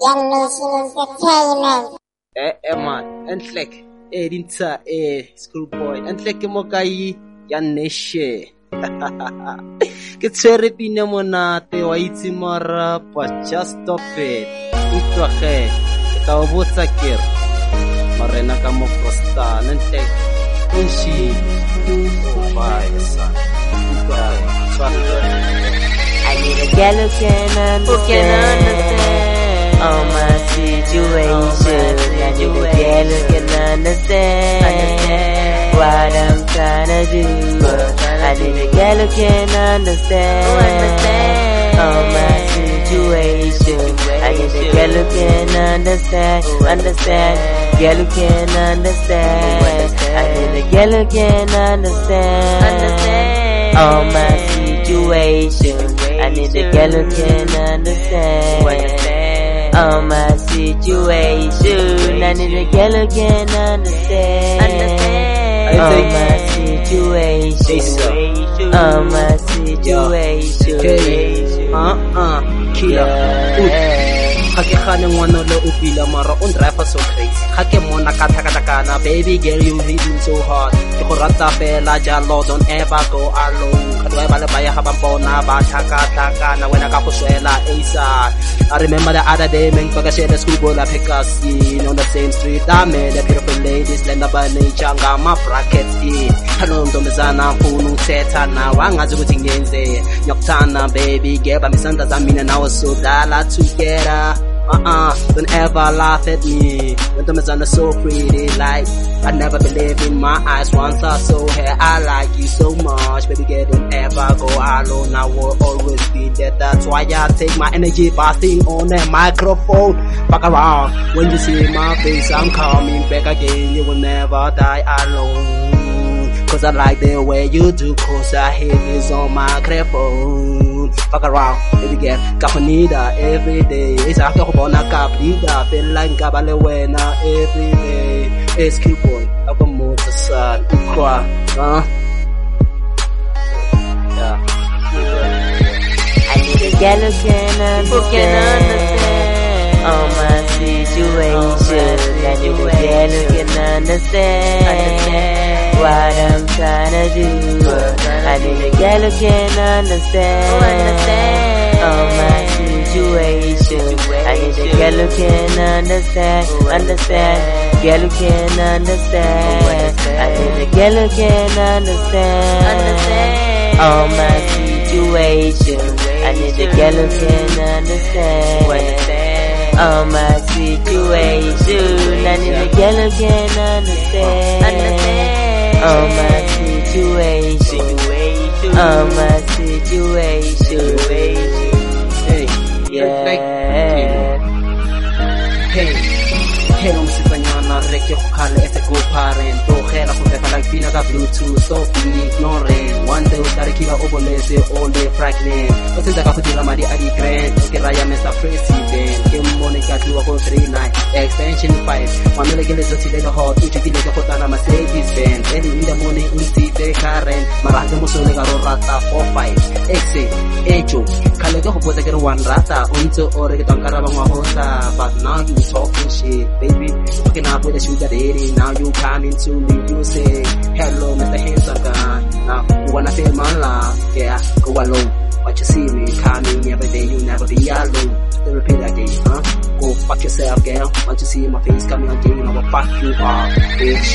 Young Nation Entertainment. Man, Entlek, Dinta, Schoolboy, Entlek Mokai, Young Nation. Get serepine monate, waiti mara, but just stop it. Ito ake, ikaw butakir. Marena ka mo prosta, Entlek, unshi, bye, son. I need a gal who can understand all my situation. I need a gal who can understand what I'm trying to do. I need a gal who can understand all my situation. I need a gal who can understand. Gal who can understand. I need a gal who can understand all my situation. I need a girl who can understand all my situation. I need a girl who can understand all my situation. All my situation. Killer. Hake khaneng wana lo upila mara on driver so crazy. Hake mona katakana baby girl you hit me so hard. Ke go rata fela jalo don't ever go alone. Kadwa ba le baya ha ba mpona ba thaka wena ka go swela ASAP. I remember the other day men ka share the school la Pekasi on the same street. I met the beautiful ladies lenda ba nature ngama brackets in. Hello ntombazana mfunu thetha na wangazi ukuthi ngenze. Nyokuthana baby girl ba misanda zamina nawe so dala together. Don't ever laugh at me. When the are so pretty, like I never believed in my eyes. Once I saw her, I like you so much. Baby girl, don't ever go alone. I will always be there. That's why I take my energy passing on the microphone. Back around. When you see my face, I'm coming back again. You will never die alone. Cause I like the way you do, cause I hit this on my microphone. Fuck around, baby girl, kapanida every day. It's a kapona kaplida, feel like kabalewena every day. It's Schoolboy, I'm a motor son, cry, yeah. I need a girl who can understand all my situation. I need a girl who can understand what I'm trying to do. I need a girl who can understand all my situation. I need a girl who can understand. Girl who can understand. I need a girl who can understand all my situation. I need a girl who can understand all my situation. I need a girl who can understand all my situation. All my situation. Yeah. Hey, no se pañana, reque jale este go parent. Do hera ko tefa like pina ka Bluetooth, so ignore. One day utare kiba obolese all day fragment. Osenza ka kutila madi adi grand. Ke raya Mr. President. Ke Monica tuwa ko 39 extension 5. Mamele ke lezo tile ka hot, uchi tile ka kotana Mercedes Benz. Early in the morning unti te Karen. Marate mo sole ka rata 45. Exe, echo. Kale ke go botsa ke re one rata. Unto ore ke tankara ba ngwahosa. But now you talking shit, baby. Looking up with a sugar daddy. Now you coming to me, you say, hello, Mr. Handsome guy. Now you wanna feel my love, yeah, go alone. But you see me coming every day, you never be alone. They repeat again, go fuck yourself, girl. Want to see my face coming again, I will fuck you up, bitch.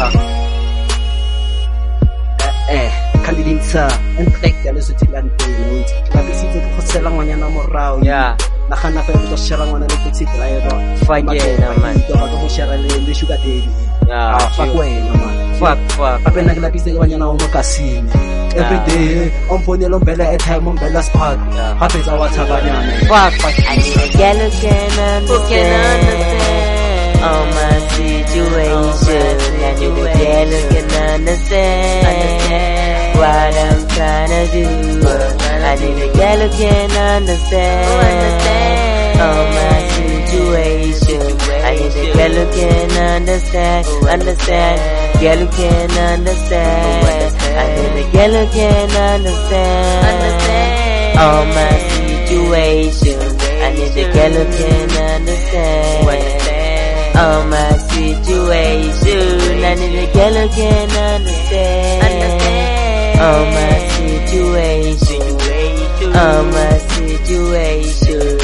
Kandilinsa, Entlek, galos utilan pilot. Labisito ko sa lang wanya na morao. Yeah. Nakana pa ito siya lang wana nagpitsit layo. Fuck yeah naman. Ito ka ko siya rin yung sugar daddy. Yeah. Fuck way naman. Fuck. Ape naglapis na wanya na umakasin. Every day, on phone long bella at time on Bella's park. Happy is our tabanya. Fuck. I need a girl who can understand all my situation. I need a girl who can understand what I'm trying to do. I need a girl who can understand all my situation. I need a girl who can understand. Girl who can understand. I need a girl who can understand all my situation. I need a girl who can understand. Oh my situation, I need a girl who can understand. Oh my situation, oh my situation.